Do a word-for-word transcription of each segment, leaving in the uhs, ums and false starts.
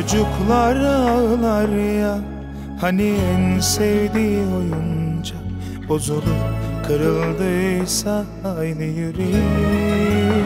Çocuklar ağlar ya, hani en sevdiği oyuncak bozulup kırıldıysa aynı yüreğim.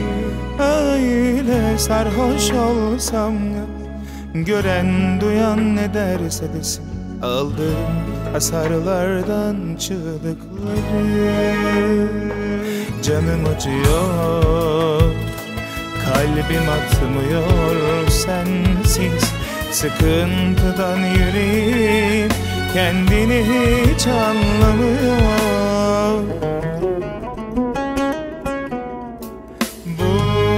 Öyle sarhoş olsam ya, gören duyan ne derse desin, aldığım hasarlardan çığlıkları. Canım acıyor, kalbim atmıyor sensiz, sıkıntıdan yüreğim kendini hiç anlamıyor. Bu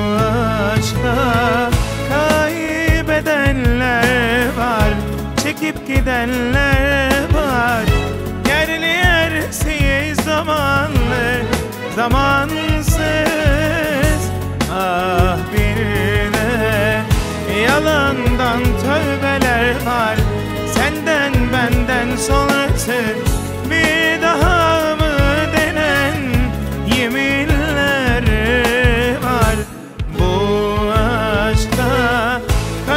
aşkta kaybedenler var, çekip gidenler var. Yerli yersiz, zamanlı zamansız. Ah bir de yalandan tövbeler var, senden benden sonrası bir daha mı denen yeminler var. Bu aşkta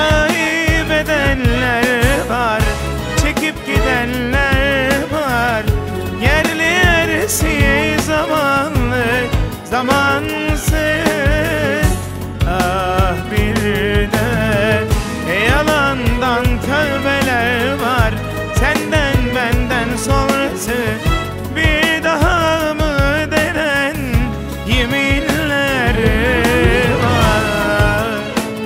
kaybedenler var, çekip gidenler var. Yerli yersiz, zamanlı zamansız. Ah bir de yalandan tövbeler var, senden benden sonrası bir daha mı denen yeminler var.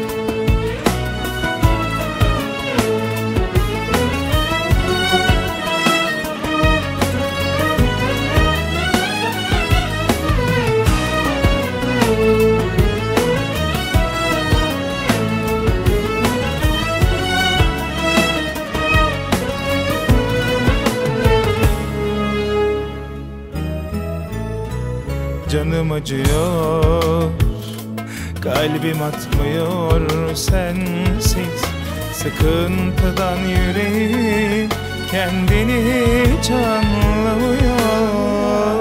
Canım acıyor, kalbim atmıyor sensiz, sıkıntıdan yüreğim kendini hiç anlamıyor.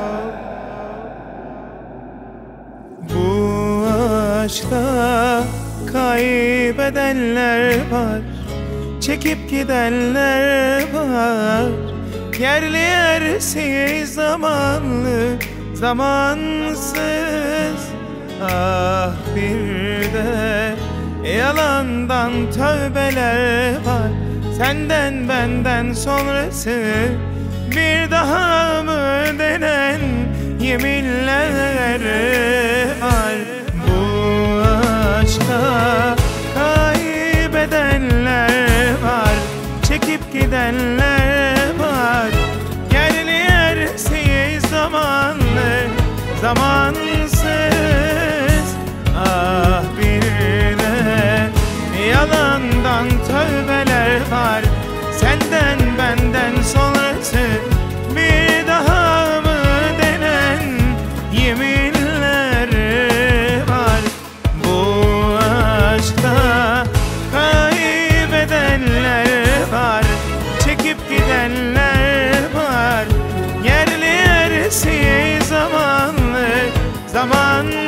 Bu aşkta kaybedenler var, çekip gidenler var. Yerli yersiz, zamanlı zamansız. Ah bir de yalandan tövbeler var, senden benden sonrası bir daha mı denen yeminler var. Bu aşkta kaybedenler var, çekip gidenler var. Yerli yersiz, zamanlı zamansız. Ah bir de yalandan tövbeler var, senden benden sonrası bir daha mı denen yeminler var. Bu aşkta kaybedenler var, çekip gidenler var. Yerli yersiz, zamanlı zaman